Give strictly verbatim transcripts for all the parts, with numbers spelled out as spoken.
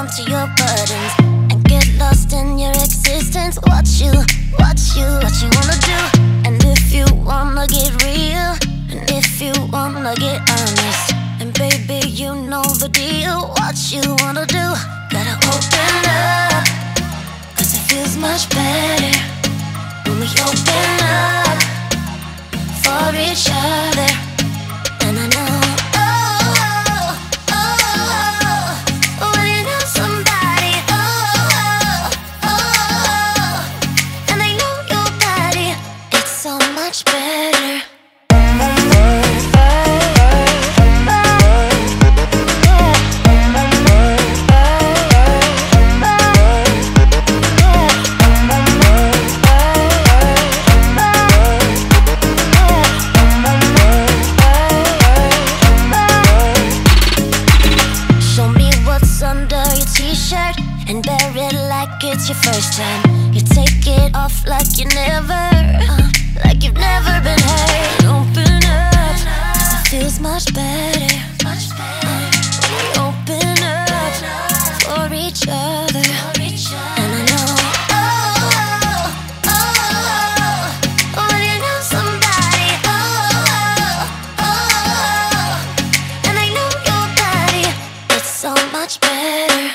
down to your buttons and get lost in your existence. What you, what you, what you wanna do? And if you wanna get real, and if you wanna get honest, and baby you know the deal. What you wanna do? Gotta open up, cause it feels much better when we open up for each other. And I know, oh, oh, oh, when you know somebody, oh, oh, oh, and they know your body, it's so much better. T-shirt and wear it like it's your first time. You take it off like you never, uh, like you've never been hurt. Open up, cause it feels much better uh, when we open up for each other. And I know, oh, oh, oh, when you know somebody, oh, oh, and they know your body, it's so much better.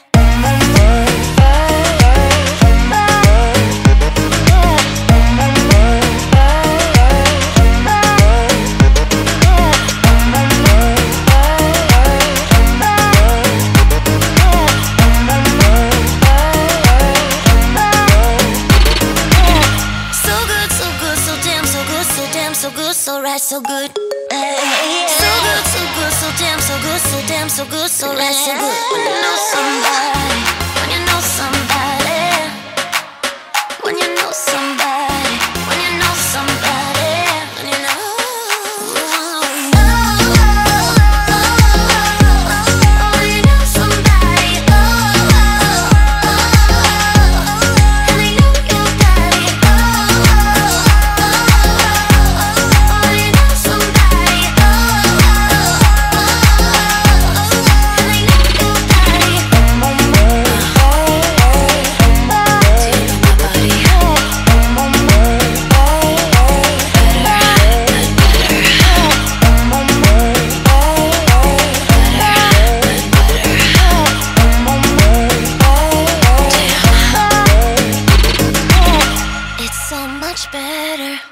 So good, so right, so good. Hey, so good, so good, so damn, so good, so damn, so good, so right, so good. When you know somebody, when you know somebody, when you know somebody, when you know somebody, when you know. Much better.